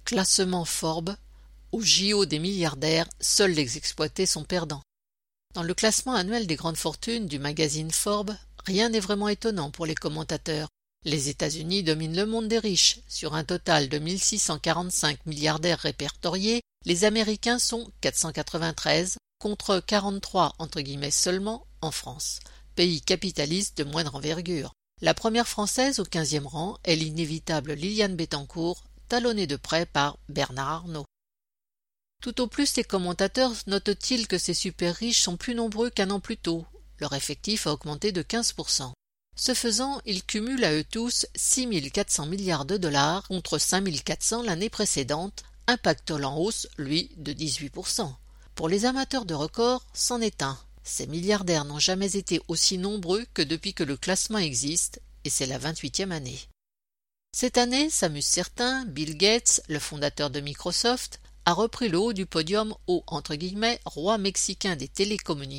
Classement Forbes. Au JO des milliardaires, seuls les exploités sont perdants. Dans le classement annuel des grandes fortunes du magazine Forbes, rien n'est vraiment étonnant pour les commentateurs. Les États-Unis dominent le monde des riches. Sur un total de 1645 milliardaires répertoriés, les Américains sont 493 contre 43 entre guillemets seulement en France, pays capitaliste de moindre envergure. La première française au 15e rang est l'inévitable Liliane Bettencourt, talonnée de près par Bernard Arnault. Tout au plus les commentateurs notent-ils que ces super riches sont plus nombreux qu'un an plus tôt. Leur effectif a augmenté de 15%. Ce faisant, ils cumulent à eux tous 6 400 milliards de dollars contre 5 400 l'année précédente, un pactole en hausse, lui, de 18%. Pour les amateurs de records, c'en est un. Ces milliardaires n'ont jamais été aussi nombreux que depuis que le classement existe, et c'est la 28e année. Cette année, s'amusent certains, Bill Gates, le fondateur de Microsoft, a repris le haut du podium au « roi mexicain des télécommunications »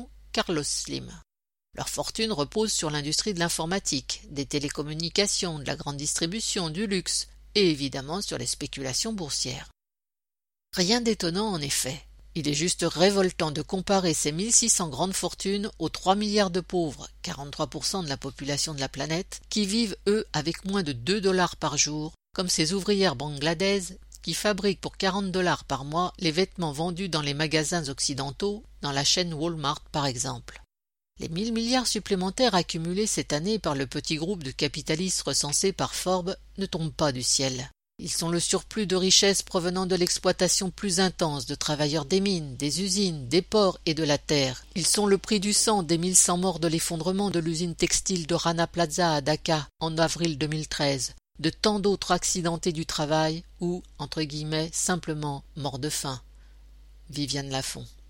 Carlos Slim. Leur fortune repose sur l'industrie de l'informatique, des télécommunications, de la grande distribution, du luxe et évidemment sur les spéculations boursières. Rien d'étonnant en effet. Il est juste révoltant de comparer ces 1600 grandes fortunes aux 3 milliards de pauvres, 43% de la population de la planète, qui vivent eux avec moins de 2 dollars par jour, comme ces ouvrières bangladaises qui fabriquent pour 40 dollars par mois les vêtements vendus dans les magasins occidentaux, dans la chaîne Walmart par exemple. Les 1000 milliards supplémentaires accumulés cette année par le petit groupe de capitalistes recensés par Forbes ne tombent pas du ciel. Ils sont le surplus de richesses provenant de l'exploitation plus intense de travailleurs des mines, des usines, des ports et de la terre. Ils sont le prix du sang des 1100 morts de l'effondrement de l'usine textile de Rana Plaza à Dhaka en avril 2013, de tant d'autres accidentés du travail ou, entre guillemets, simplement morts de faim. Viviane Lafont.